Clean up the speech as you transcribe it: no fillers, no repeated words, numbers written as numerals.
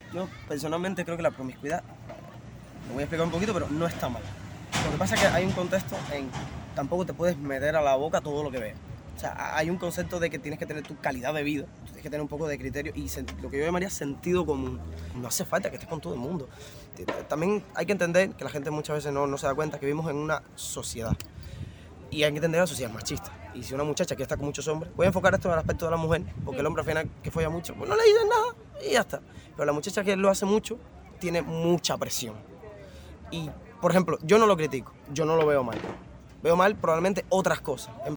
Yo personalmente creo que la promiscuidad, lo voy a explicar un poquito, pero no está mal. Lo que pasa es que hay un contexto en tampoco te puedes meter a la boca todo lo que veas. O sea, hay un concepto de que tienes que tener tu calidad de vida, tienes que tener un poco de criterio y lo que yo llamaría sentido común. No hace falta que estés con todo el mundo. También hay que entender que la gente muchas veces no se da cuenta que vivimos en una sociedad. Y hay que entender que la sociedad es machista. Y si una muchacha que está con muchos hombres, voy a enfocar esto en el aspecto de la mujer, porque el hombre al final que folla mucho, pues no le dicen nada y ya está. Pero la muchacha que lo hace mucho, tiene mucha presión. Y, por ejemplo, yo no lo critico, yo no lo veo mal. Veo mal probablemente otras cosas.